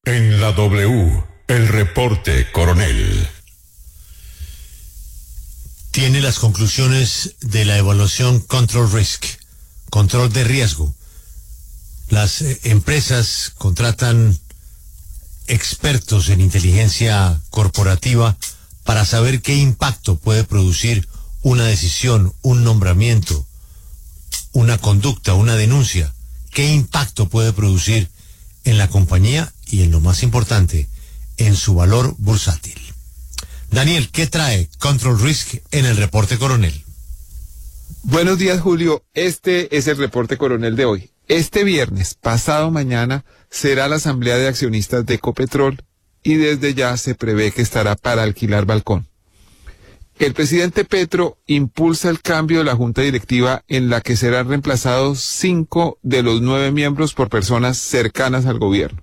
En la W, el reporte Coronel. Tiene las conclusiones de la evaluación Control Risk, control de riesgo. Las empresas contratan expertos en inteligencia corporativa para saber qué impacto puede producir una decisión, un nombramiento, una conducta, una denuncia. ¿Qué impacto puede producir en la compañía y, en lo más importante, en su valor bursátil? Daniel, ¿qué trae Control Risk en el reporte Coronel? Buenos días, Julio. Este es el reporte Coronel de hoy. Este viernes, pasado mañana, será la asamblea de accionistas de Ecopetrol y desde ya se prevé que estará para alquilar balcón. El presidente Petro impulsa el cambio de la junta directiva en la que serán reemplazados 5 de los 9 miembros por personas cercanas al gobierno.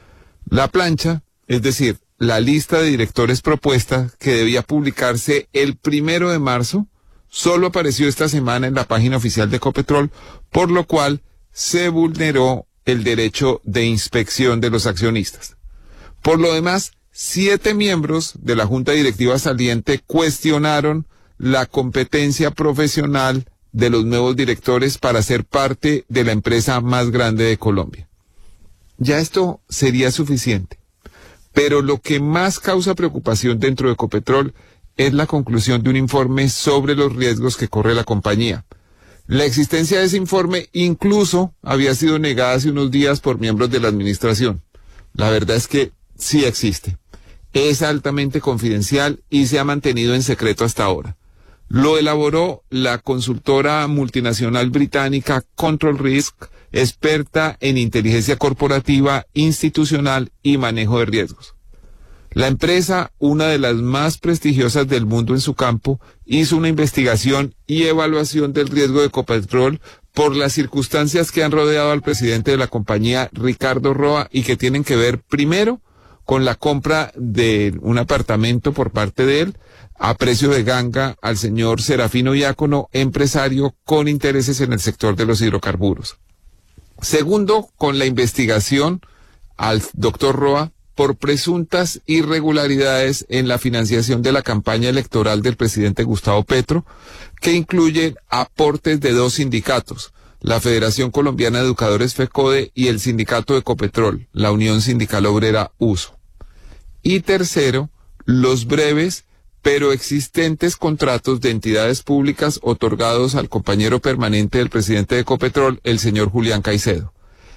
La plancha, es decir, la lista de directores propuesta que debía publicarse el 1 de marzo, solo apareció esta semana en la página oficial de Ecopetrol, por lo cual se vulneró el derecho de inspección de los accionistas. Por lo demás, 7 miembros de la junta directiva saliente cuestionaron la competencia profesional de los nuevos directores para ser parte de la empresa más grande de Colombia. Ya esto sería suficiente, pero lo que más causa preocupación dentro de Ecopetrol es la conclusión de un informe sobre los riesgos que corre la compañía. La existencia de ese informe incluso había sido negada hace unos días por miembros de la administración. La verdad es que sí existe. Es altamente confidencial y se ha mantenido en secreto hasta ahora. Lo elaboró la consultora multinacional británica Control Risk, experta en inteligencia corporativa, institucional y manejo de riesgos. La empresa, una de las más prestigiosas del mundo en su campo, hizo una investigación y evaluación del riesgo de Ecopetrol por las circunstancias que han rodeado al presidente de la compañía, Ricardo Roa, y que tienen que ver primero con la compra de un apartamento por parte de él a precio de ganga al señor Serafino Diácono, empresario con intereses en el sector de los hidrocarburos. Segundo, con la investigación al doctor Roa por presuntas irregularidades en la financiación de la campaña electoral del presidente Gustavo Petro, que incluyen aportes de 2 sindicatos, la Federación Colombiana de Educadores FECODE y el sindicato de Ecopetrol, la Unión Sindical Obrera USO. Y tercero, los breves pero existentes contratos de entidades públicas otorgados al compañero permanente del presidente de Ecopetrol, el señor Julián Caicedo.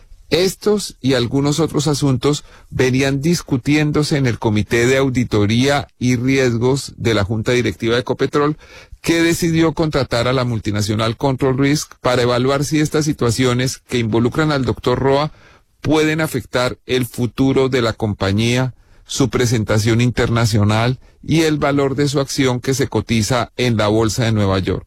Estos y algunos otros asuntos venían discutiéndose en el Comité de Auditoría y Riesgos de la Junta Directiva de Ecopetrol, que decidió contratar a la multinacional Control Risk para evaluar si estas situaciones que involucran al doctor Roa pueden afectar el futuro de la compañía, su presentación internacional y el valor de su acción que se cotiza en la Bolsa de Nueva York.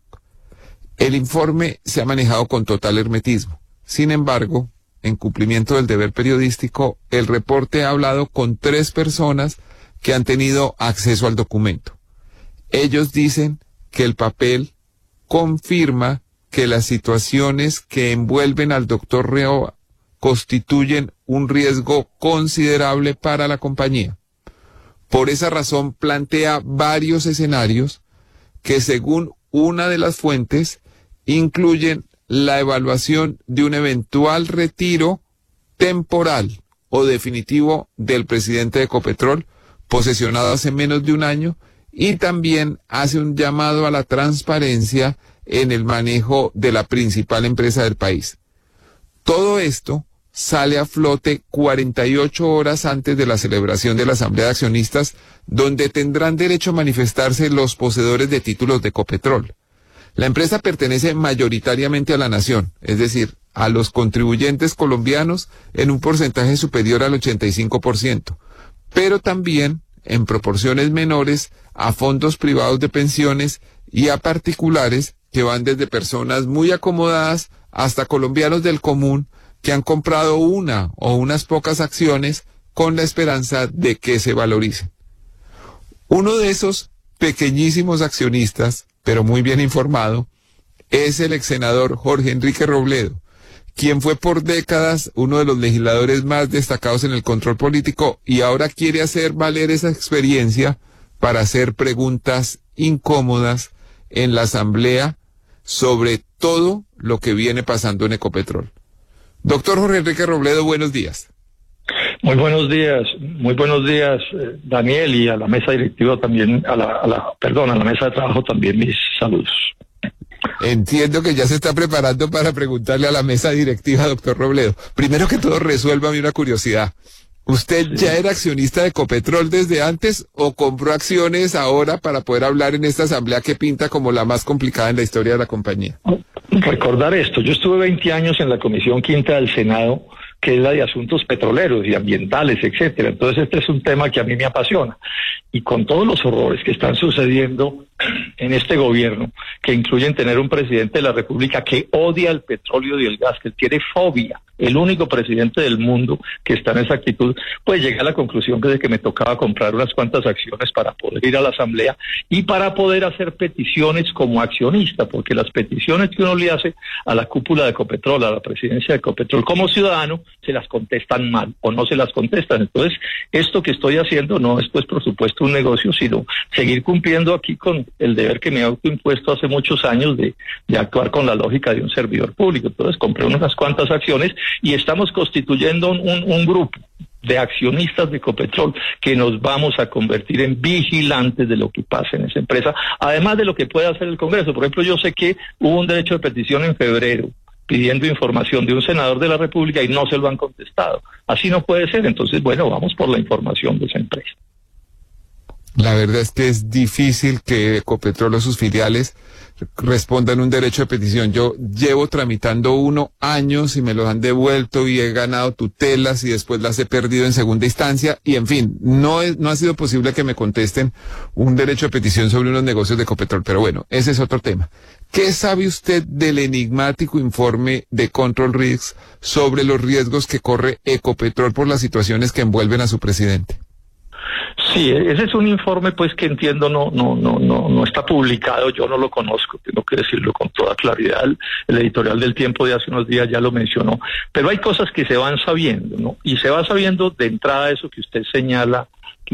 El informe se ha manejado con total hermetismo. Sin embargo, en cumplimiento del deber periodístico, el reporte ha hablado con 3 personas que han tenido acceso al documento. Ellos dicen que el papel confirma que las situaciones que envuelven al doctor Roa constituyen un riesgo considerable para la compañía. Por esa razón plantea varios escenarios que, según una de las fuentes, incluyen la evaluación de un eventual retiro temporal o definitivo del presidente de Ecopetrol, posesionado hace menos de un año, y también hace un llamado a la transparencia en el manejo de la principal empresa del país. Todo esto sale a flote 48 horas antes de la celebración de la Asamblea de Accionistas, donde tendrán derecho a manifestarse los poseedores de títulos de Ecopetrol. La empresa pertenece mayoritariamente a la nación, es decir, a los contribuyentes colombianos en un porcentaje superior al 85%, pero también en proporciones menores a fondos privados de pensiones y a particulares que van desde personas muy acomodadas hasta colombianos del común que han comprado una o unas pocas acciones con la esperanza de que se valoricen. Uno de esos pequeñísimos accionistas, pero muy bien informado, es el ex senador Jorge Enrique Robledo, quien fue por décadas uno de los legisladores más destacados en el control político y ahora quiere hacer valer esa experiencia para hacer preguntas incómodas en la Asamblea sobre todo lo que viene pasando en Ecopetrol. Doctor Jorge Enrique Robledo, buenos días. Muy buenos días, Daniel, y a la mesa directiva también, a la mesa de trabajo también mis saludos. Entiendo que ya se está preparando para preguntarle a la mesa directiva, doctor Robledo. Primero que todo, resuélvame una curiosidad. ¿Usted ya era accionista de Ecopetrol desde antes o compró acciones ahora para poder hablar en esta asamblea que pinta como la más complicada en la historia de la compañía? Recordar esto, yo estuve 20 años en la Comisión Quinta del Senado, que es la de asuntos petroleros y ambientales, etcétera. Entonces este es un tema que a mí me apasiona. Y con todos los horrores que están sucediendo en este gobierno, que incluyen tener un presidente de la República que odia el petróleo y el gas, que tiene fobia, el único presidente del mundo que está en esa actitud, pues llegué a la conclusión de que me tocaba comprar unas cuantas acciones para poder ir a la Asamblea y para poder hacer peticiones como accionista, porque las peticiones que uno le hace a la cúpula de Ecopetrol, a la presidencia de Ecopetrol, como ciudadano, se las contestan mal o no se las contestan. Entonces, esto que estoy haciendo no es, pues, por supuesto, un negocio, sino seguir cumpliendo aquí con el deber que me he autoimpuesto hace muchos años de actuar con la lógica de un servidor público. Entonces, compré unas cuantas acciones y estamos constituyendo un grupo de accionistas de Ecopetrol que nos vamos a convertir en vigilantes de lo que pasa en esa empresa, además de lo que pueda hacer el Congreso. Por ejemplo, yo sé que hubo un derecho de petición en febrero pidiendo información de un senador de la República y no se lo han contestado. Así no puede ser. Entonces, bueno, vamos por la información de esa empresa. La verdad es que es difícil que Ecopetrol o sus filiales respondan un derecho de petición. Yo llevo tramitando 1 año y me los han devuelto y he ganado tutelas y después las he perdido en segunda instancia y en fin, no ha sido posible que me contesten un derecho de petición sobre unos negocios de Ecopetrol, pero bueno, ese es otro tema. ¿Qué sabe usted del enigmático informe de Control Risks sobre los riesgos que corre Ecopetrol por las situaciones que envuelven a su presidente? Sí, ese es un informe, pues, que entiendo no está publicado, yo no lo conozco, tengo que decirlo con toda claridad. El editorial del Tiempo de hace unos días ya lo mencionó, pero hay cosas que se van sabiendo, ¿no? Y se va sabiendo de entrada eso que usted señala,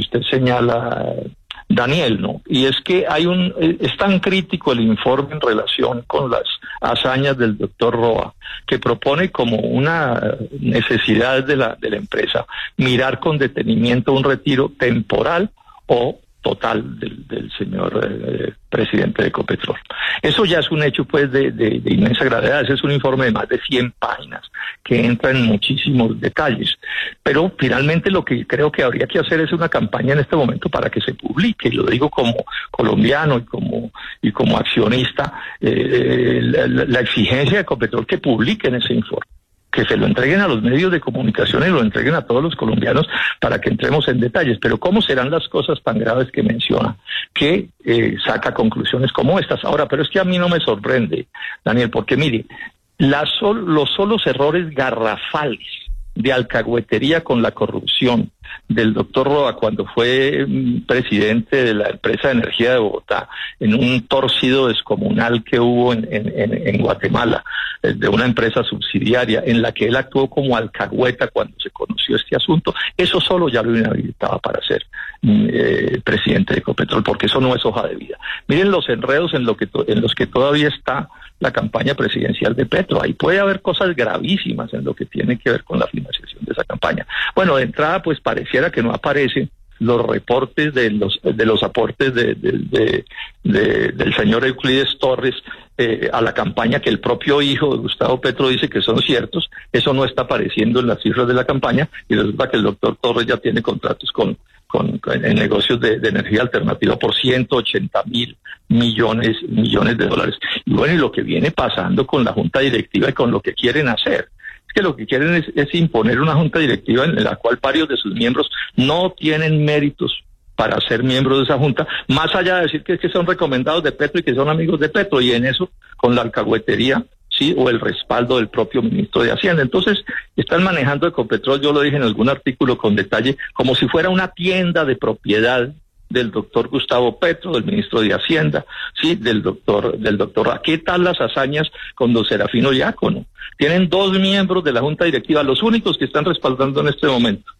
Daniel, ¿no? Y es que es tan crítico el informe en relación con las hazañas del doctor Roa, que propone como una necesidad de la empresa mirar con detenimiento un retiro temporal o total del señor presidente de Ecopetrol. Eso ya es un hecho, pues, de inmensa gravedad. Ese es un informe de más de 100 páginas que entra en muchísimos detalles. Pero finalmente lo que creo que habría que hacer es una campaña en este momento para que se publique. Y lo digo como colombiano y como accionista, la exigencia de Ecopetrol que publiquen ese informe, que se lo entreguen a los medios de comunicación y lo entreguen a todos los colombianos para que entremos en detalles. Pero ¿cómo serán las cosas tan graves que menciona, que saca conclusiones como estas? Ahora, pero es que a mí no me sorprende, Daniel, porque mire, los solos errores garrafales de alcahuetería con la corrupción del doctor Roa cuando fue presidente de la empresa de energía de Bogotá, en un torcido descomunal que hubo en Guatemala, de una empresa subsidiaria en la que él actuó como alcahueta cuando se conoció este asunto, eso solo ya lo inhabilitaba para ser presidente de Ecopetrol, porque eso no es hoja de vida. Miren los enredos en los que todavía está la campaña presidencial de Petro. Ahí puede haber cosas gravísimas en lo que tiene que ver con la financiación de esa campaña. Bueno, de entrada, pues pareciera que no aparecen los reportes de los aportes del señor Euclides Torres a la campaña, que el propio hijo de Gustavo Petro dice que son ciertos. Eso no está apareciendo en las cifras de la campaña, y resulta que el doctor Torres ya tiene contratos en negocios de energía alternativa por 180.000 millones de dólares. Y bueno, y lo que viene pasando con la junta directiva y con lo que quieren hacer, es que lo que quieren es imponer una junta directiva en la cual varios de sus miembros no tienen méritos para ser miembros de esa junta, más allá de decir que son recomendados de Petro y que son amigos de Petro, y en eso, con la alcahuetería, sí, o el respaldo del propio ministro de Hacienda. Entonces, están manejando Ecopetrol, yo lo dije en algún artículo con detalle, como si fuera una tienda de propiedad del doctor Gustavo Petro, del ministro de Hacienda, sí, del doctor. ¿Qué tal las hazañas con don Serafino Diácono? Tienen 2 miembros de la Junta Directiva, los únicos que están respaldando en este momento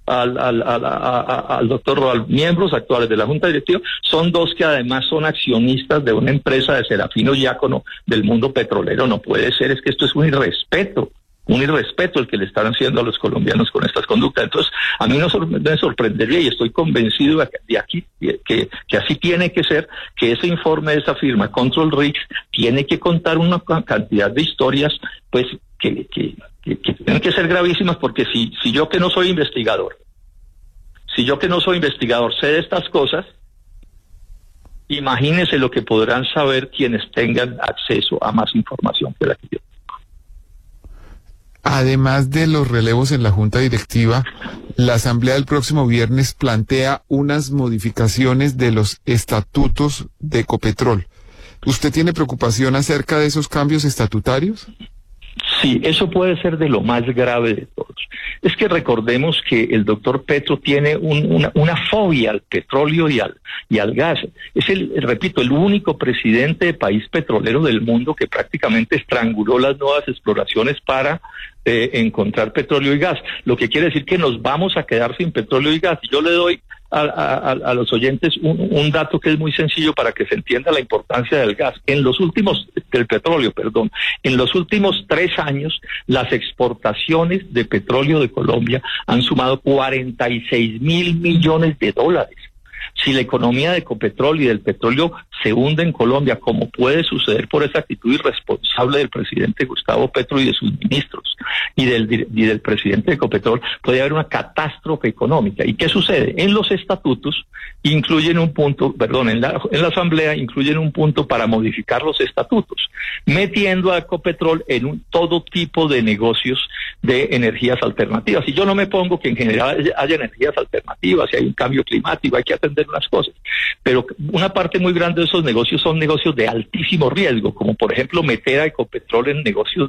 al doctor Roa, miembros actuales de la Junta Directiva, son 2 que además son accionistas de una empresa de Serafino Diácono del mundo petrolero. No puede ser, es que esto es un irrespeto el que le están haciendo a los colombianos con estas conductas. Entonces, a mí no me sorprendería, y estoy convencido de aquí que así tiene que ser, que ese informe de esa firma, Control Risks, tiene que contar una cantidad de historias, pues, que tienen que ser gravísimas, porque si yo que no soy investigador sé de estas cosas, imagínense lo que podrán saber quienes tengan acceso a más información que la que yo. Además de los relevos en la Junta Directiva, la Asamblea del próximo viernes plantea unas modificaciones de los estatutos de Ecopetrol. ¿Usted tiene preocupación acerca de esos cambios estatutarios? Sí, eso puede ser de lo más grave de todos. Es que recordemos que el doctor Petro tiene una fobia al petróleo y al gas. Es repito, el único presidente de país petrolero del mundo que prácticamente estranguló las nuevas exploraciones para encontrar petróleo y gas. Lo que quiere decir que nos vamos a quedar sin petróleo y gas. Yo le doy a los oyentes un dato que es muy sencillo para que se entienda la importancia del gas. Del petróleo, en los últimos 3 años, las exportaciones de petróleo de Colombia han sumado 46.000 millones de dólares. Si la economía de Ecopetrol y del petróleo se hunde en Colombia, como puede suceder por esa actitud irresponsable del presidente Gustavo Petro y de sus ministros y del presidente de Ecopetrol, puede haber una catástrofe económica. ¿Y qué sucede? En los estatutos incluyen un punto, en la Asamblea incluyen un punto para modificar los estatutos, metiendo a Ecopetrol en todo tipo de negocios de energías alternativas. Y yo no me pongo que en general haya energías alternativas, si hay un cambio climático, hay que atender unas cosas, pero una parte muy grande de esos negocios son negocios de altísimo riesgo, como por ejemplo meter a Ecopetrol en negocios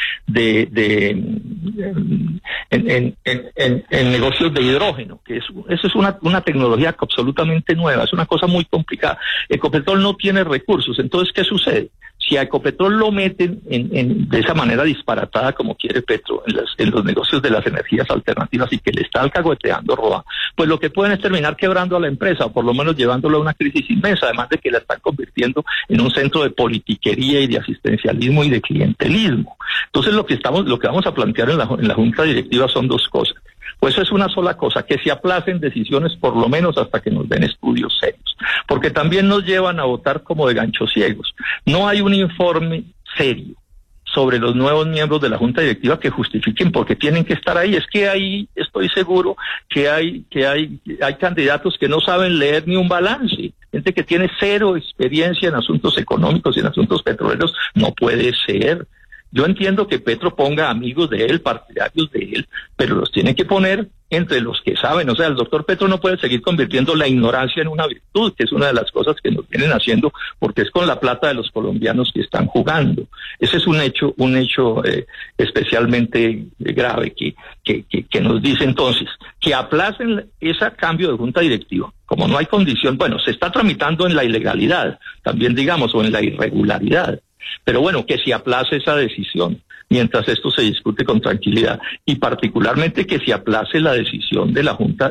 en negocios de hidrógeno, que eso es una tecnología absolutamente nueva, es una cosa muy complicada. Ecopetrol no tiene recursos, entonces ¿qué sucede? Si a Ecopetrol lo meten de esa manera disparatada como quiere Petro en los negocios de las energías alternativas y que le está alcahueteando Roa, pues lo que pueden es terminar quebrando a la empresa, o por lo menos llevándolo a una crisis inmensa, además de que la están convirtiendo en un centro de politiquería y de asistencialismo y de clientelismo. Entonces lo que vamos a plantear en la Junta Directiva son 2 cosas. Pues es una sola cosa, que se aplacen decisiones por lo menos hasta que nos den estudios serios, porque también nos llevan a votar como de ganchos ciegos. No hay un informe serio sobre los nuevos miembros de la Junta Directiva que justifiquen por qué tienen que estar ahí. Es que ahí estoy seguro que hay candidatos que no saben leer ni un balance. Gente que tiene 0 experiencia en asuntos económicos y en asuntos petroleros. No puede ser. Yo entiendo que Petro ponga amigos de él, partidarios de él, pero los tiene que poner entre los que saben. O sea, el doctor Petro no puede seguir convirtiendo la ignorancia en una virtud, que es una de las cosas que nos vienen haciendo, porque es con la plata de los colombianos que están jugando. Ese es un hecho especialmente grave que nos dice entonces que aplacen ese cambio de junta directiva. Como no hay condición, se está tramitando en la ilegalidad, también digamos, o en la irregularidad. Pero bueno, que se aplace esa decisión mientras esto se discute con tranquilidad, y particularmente que se aplace la decisión de la Junta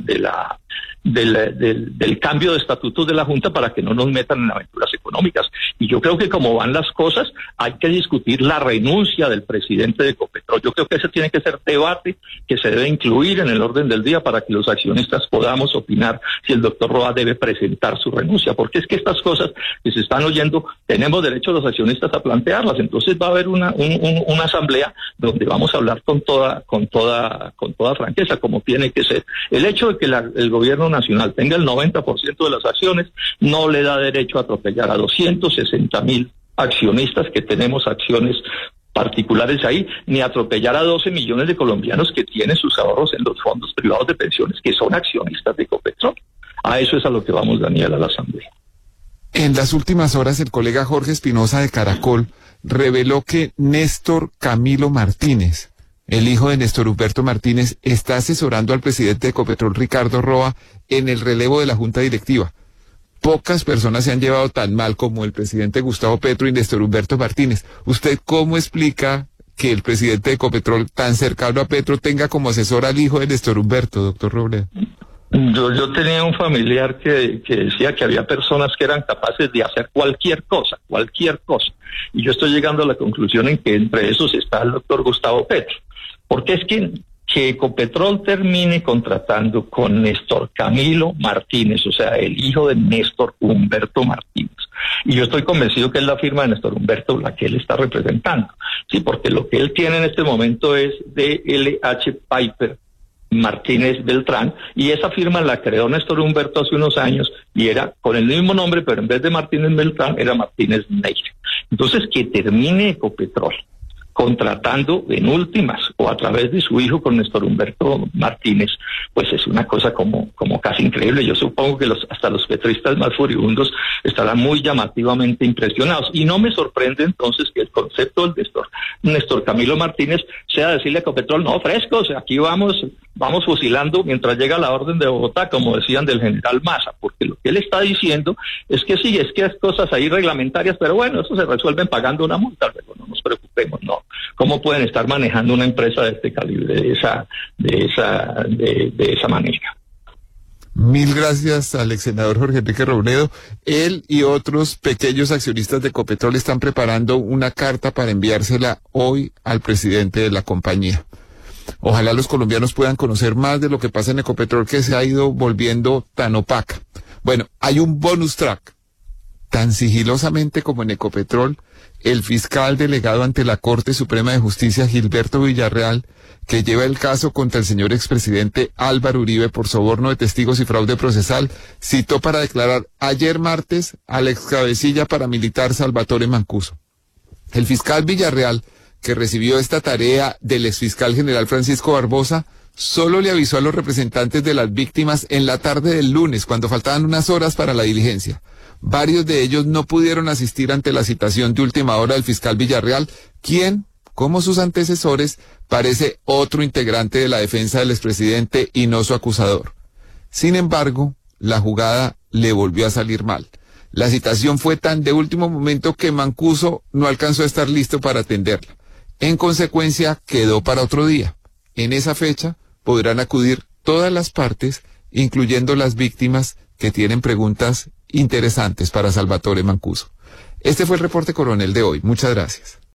del cambio de estatutos de la Junta para que no nos metan en aventuras económicas. Y yo creo que como van las cosas, hay que discutir la renuncia del presidente de Ecopetrol. Yo creo que ese tiene que ser debate que se debe incluir en el orden del día para que los accionistas podamos opinar si el doctor Roa debe presentar su renuncia, porque es que estas cosas que se están oyendo, tenemos derecho los accionistas a plantearlas. Entonces va a haber una asamblea donde vamos a hablar con toda franqueza, como tiene que ser. El hecho de que el gobierno nacional tenga el 90% de las acciones no le da derecho a atropellar a 260.000 accionistas que tenemos acciones particulares ahí, ni atropellar a 12 millones de colombianos que tienen sus ahorros en los fondos privados de pensiones, que son accionistas de Ecopetrol. A eso es a lo que vamos, Daniel, a la asamblea. En las últimas horas, el colega Jorge Espinosa de Caracol reveló que Néstor Camilo Martínez, el hijo de Néstor Humberto Martínez, está asesorando al presidente de Ecopetrol, Ricardo Roa, en el relevo de la junta directiva. Pocas personas se han llevado tan mal como el presidente Gustavo Petro y Néstor Humberto Martínez. ¿Usted cómo explica que el presidente de Ecopetrol, tan cercano a Petro, tenga como asesor al hijo de Néstor Humberto, doctor Robledo? Yo tenía un familiar que decía que había personas que eran capaces de hacer cualquier cosa. Y yo estoy llegando a la conclusión en que entre esos está el doctor Gustavo Petro. Porque es que Ecopetrol termine contratando con Néstor Camilo Martínez, o sea, el hijo de Néstor Humberto Martínez. Y yo estoy convencido que es la firma de Néstor Humberto la que él está representando. Sí, porque lo que él tiene en este momento es DLH Piper Martínez Beltrán, y esa firma la creó Néstor Humberto hace unos años y era con el mismo nombre, pero en vez de Martínez Beltrán era Martínez Neire. Entonces, que termine Ecopetrol contratando en últimas o a través de su hijo con Néstor Humberto Martínez, pues es una cosa como casi increíble. Yo supongo que hasta los petristas más furibundos estarán muy llamativamente impresionados. Y no me sorprende entonces que el concepto del Néstor Camilo Martínez sea decirle a Ecopetrol, no, frescos, aquí vamos fusilando mientras llega la orden de Bogotá, como decían del general Maza, porque lo que él está diciendo es que sí, es que hay cosas ahí reglamentarias, pero bueno, eso se resuelven pagando una multa, luego no nos preocupemos, no. ¿Cómo pueden estar manejando una empresa de este calibre, de esa manera? Mil gracias al ex senador Jorge Enrique Robledo. Él y otros pequeños accionistas de Ecopetrol están preparando una carta para enviársela hoy al presidente de la compañía. Ojalá los colombianos puedan conocer más de lo que pasa en Ecopetrol, que se ha ido volviendo tan opaca. Bueno, hay un bonus track. Tan sigilosamente como en Ecopetrol, el fiscal delegado ante la Corte Suprema de Justicia, Gilberto Villarreal, que lleva el caso contra el señor expresidente Álvaro Uribe por soborno de testigos y fraude procesal, citó para declarar ayer martes al excabecilla paramilitar Salvatore Mancuso. El fiscal Villarreal, que recibió esta tarea del exfiscal general Francisco Barbosa, solo le avisó a los representantes de las víctimas en la tarde del lunes, cuando faltaban unas horas para la diligencia. Varios de ellos no pudieron asistir ante la citación de última hora del fiscal Villarreal, quien, como sus antecesores, parece otro integrante de la defensa del expresidente y no su acusador. Sin embargo, la jugada le volvió a salir mal. La citación fue tan de último momento que Mancuso no alcanzó a estar listo para atenderla. En consecuencia, quedó para otro día. En esa fecha podrán acudir todas las partes, incluyendo las víctimas que tienen preguntas interesantes para Salvatore Mancuso. Este fue el reporte coronel de hoy. Muchas gracias.